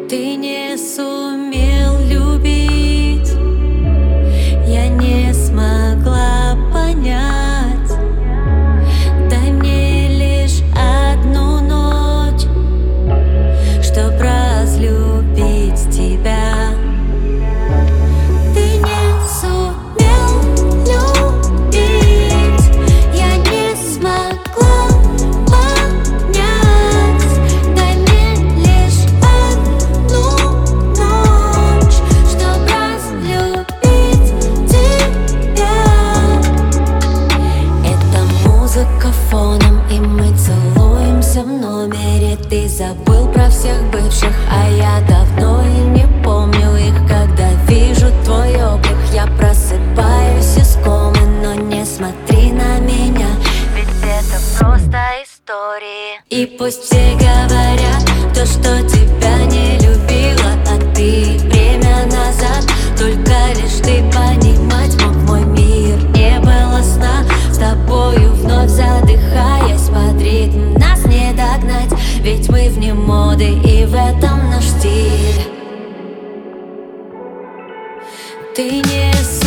Ты не сумел любить, я не смогла понять. Дай мне лишь одну ночь, чтоб разлюбить тебя. Ты не сумел любить, я не смогла понять. Дай мне лишь одну ночь, чтоб разлюбить тебя. Это музыка фоном, и мы целуемся в номере. Ты забыл про всех бывших, а я давно и не помню их. Когда вижу твой облик, я просыпаюсь искомый. Но не смотри на меня, ведь это просто истории. И пусть все говорят то, что тебя не любила, а ты время назад только лишь ты понимать мог. Мой мир, не было сна с тобою вновь задыхаясь. Смотри, нас не догнать, ведь мы вне моды, и в этом наш стиль. Ты не